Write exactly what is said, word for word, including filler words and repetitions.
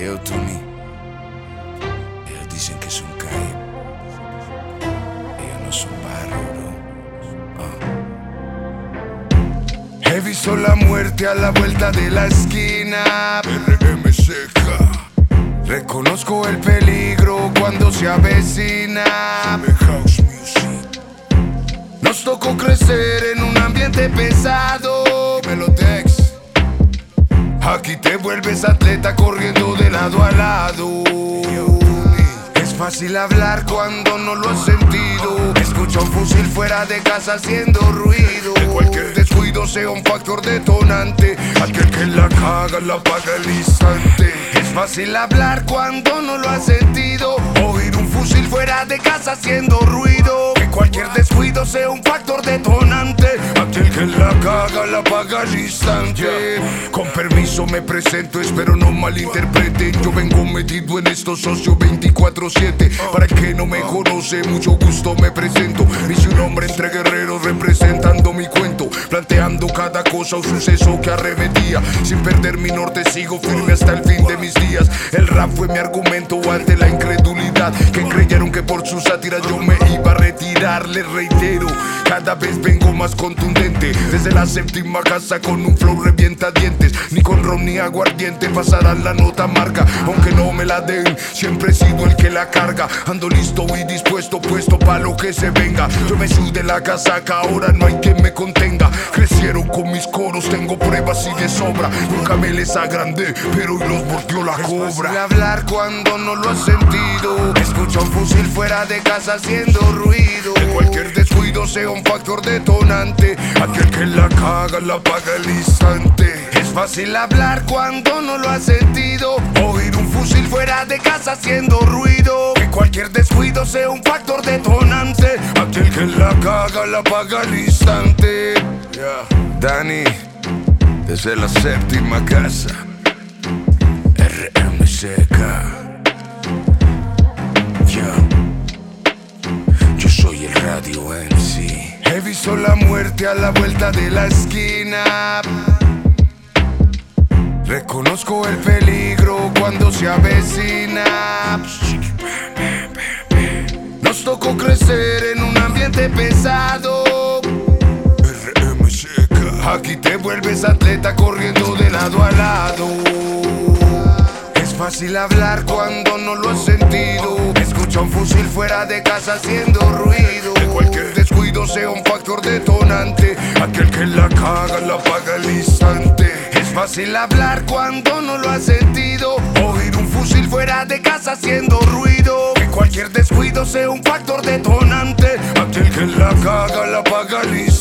Yo, Tony, ellos dicen que son calle. Ellos no son barro, bro. uh. He visto la muerte a la vuelta de la esquina. R M C K. Reconozco el peligro cuando se avecina. House music. Nos tocó crecer en un ambiente pesado. Dímelo, Dex. Aquí te vuelves atleta corriendo de lado a lado. Es fácil hablar cuando no lo has sentido. Escucha un fusil fuera de casa haciendo ruido. Que cualquier descuido sea un factor detonante. Aquel que la caga la paga al instante. Es fácil hablar cuando no lo has sentido. Oír un fusil fuera de casa haciendo ruido. Que cualquier descuido sea un factor detonante. Aquel que la caga la paga al instante. Con permiso me presento, espero no malinterpreten. Yo vengo metido en esto, socio veinticuatro siete. Para el que no me conoce, mucho gusto me presento. Hice un hombre entre guerreros representando mi cuento. Planteando cada cosa o suceso que arremetía. Sin perder mi norte sigo firme hasta el fin de mis días. El rap fue mi argumento ante la incredulidad. Que creyeron que por su sátira yo me iba a retirar. Les reitero, cada vez vengo más contundente. Desde la séptima casa con un flow revienta dientes. Ni con ron ni aguardiente pasarán la nota amarga. Aunque no me la den, siempre he sido el que la carga. Ando listo y dispuesto, puesto pa' lo que se venga. Yo me sudé la casaca, ahora no hay quien me contenga. Crecieron con mis coros, tengo pruebas y de sobra. Nunca me les agrandé, pero hoy los volteó la cobra. Es fácil hablar cuando no lo has sentido. Escucha un fusil fuera de casa haciendo ruido. Que cualquier descuido sea un factor detonante. Aquel que la caga la paga al instante. Es fácil hablar cuando no lo has sentido. Oír un fusil fuera de casa haciendo ruido. Que cualquier descuido sea un factor detonante. Aquel que la caga la paga al instante. Yeah. Dani, desde la séptima casa. R M C K. Yeah. Yo soy el Radio M C. He visto la muerte a la vuelta de la esquina. Reconozco el peligro cuando se avecina. Nos tocó crecer en un ambiente pesado. R M C K. Aquí te vuelves atleta corriendo de lado a lado. Es fácil hablar cuando no lo has sentido. Escucha un fusil fuera de casa haciendo ruido. Que cualquier descuido sea un factor detonante. Aquel que la caga la paga al instante. Es fácil hablar cuando no lo has sentido. Oír un fusil fuera de casa haciendo ruido. Que cualquier descuido sea un factor detonante. Aquel que la caga la paga al instante.